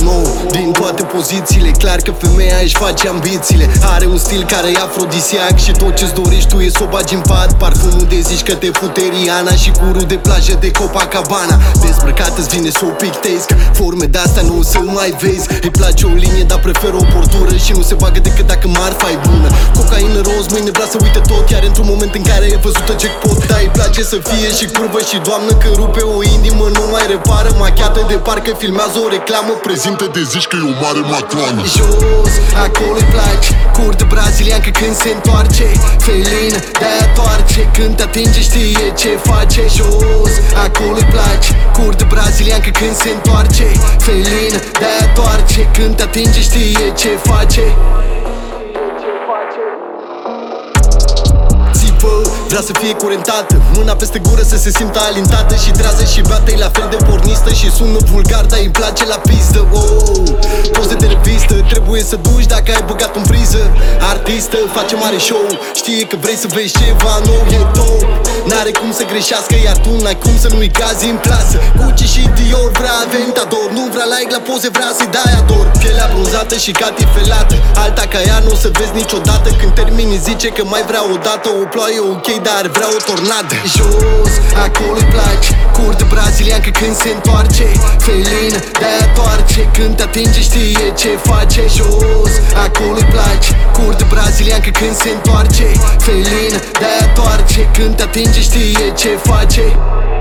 nou din toate pozițiile. Clar că femeia își face ambițiile. Are un stil care e afrodisiac și tot ce-ți dorești tu e s-o bagi în pat. Parfumul de zici că te fute Rihanna și curul de plajă de Copacabana. Dezbrăcat-ți vine să o pictezi, că forme de-astea nu o să mai vezi. Îi place o linie, dar preferă o portură și nu se bagă decât dacă marfa e bună. Cocaină roz, mâine vrea să uite tot, iar într-un moment în care e văzută jackpot. Dar îi place să fie și curvă și doamnă, când rupe o inimă nu mai repară. Machiată de parcă filmează o reclamă, Prezintă de zici că e o mare matroană. Jos, acolo îi place, curdă braziliancă când se întoarce. Felină, de-aia toarce, când te atinge știe ce face. Jos, acolo îi place, curdă braziliancă când se întoarce. Felină, de-aia toarce, când te atinge știe ce face. Vrea să fie curentată, mâna peste gură să se simtă alintată și trează și beată-i la fel de pornistă și sună vulgar, dar îi place la pistă. Poze de revistă, trebuie să duci dacă ai băgat în priză. Artistă, face mare show, știe că vrei să vezi ceva nou, e top. N-are cum să greșească, iar tu n-ai cum să nu-i cazi în plasă. Gucci și Dior, vrea Aventador, nu vrea like la poze, vrea să-i dai ador. Pielea bronzată și catifelată, alta ca ea nu o să vezi niciodată. Când termini zice că mai vrea o dată o ploaie, ok, dar vrea o tornadă. Jos, acolo îi place, curdă braziliancă când se întoarce. Felină, de-aia toarce, când te atinge știe ce face. Jos, acolo îi place, curdă braziliancă când se întoarce. Felină, de-aia toarce, când te atinge știe ce face.